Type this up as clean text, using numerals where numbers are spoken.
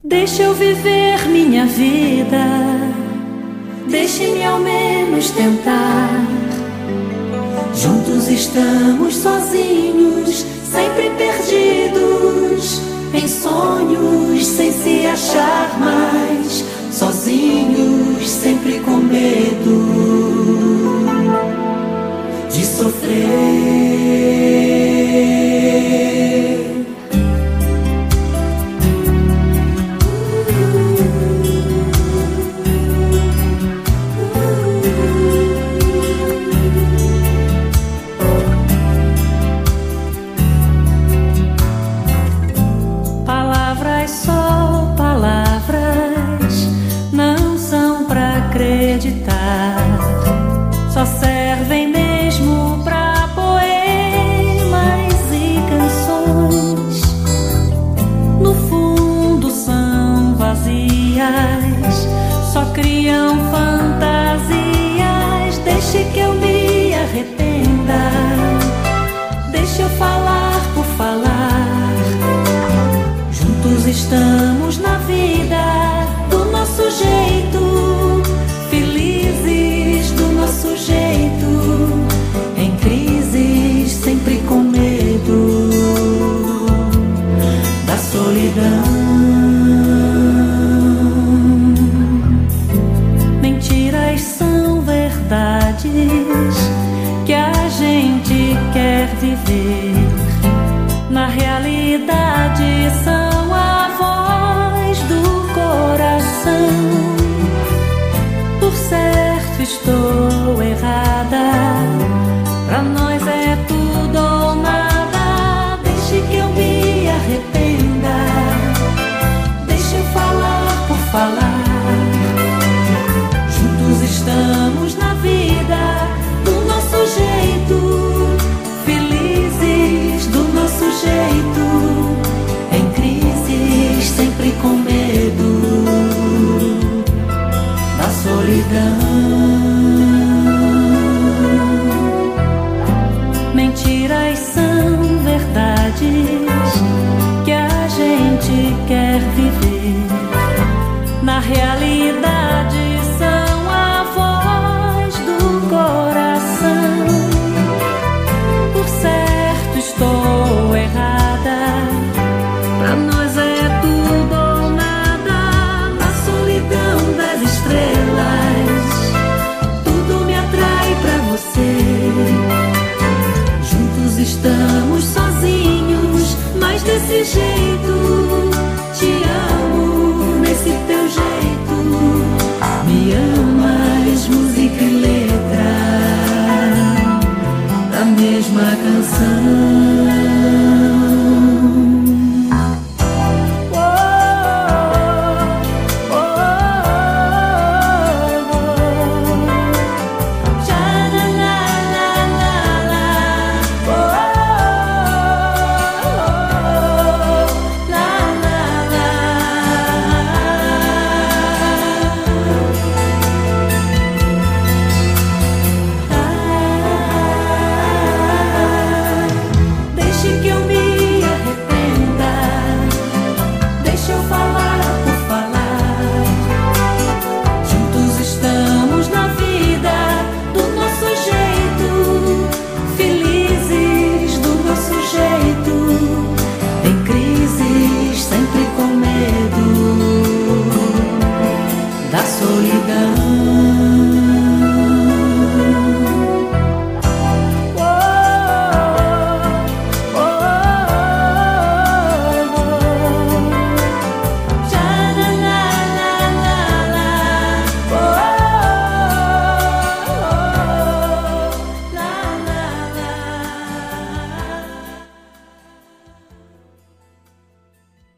Deixa eu viver minha vida, deixe-me ao menos tentar. Juntos estamos sozinhos, sempre perdidos em sonhos, sem se achar mais. Sozinhos, sempre com medo de sofrer. Palavras só palavras, não são pra acreditar, só servem mesmo pra poemas e canções. No fundo são vazias, só criam fantasias. Deixe que eu me arrependa, deixe eu falar por falar. Juntos estamos na vida, do nosso jeito, felizes do nosso jeito, em crises, sempre com medo da solidão. Mentiras são verdades que a gente quer viver, na realidade são a voz do coração. Por certo estou errada, pra nós é tudo ou nada. Deixe que eu me arrependa, deixe eu falar por falar. Juntos estamos na vida, do nosso jeito, felizes do nosso jeito, em crises, sempre com medo da solidão. Mentiras são verdades que a gente quer viver, na realidade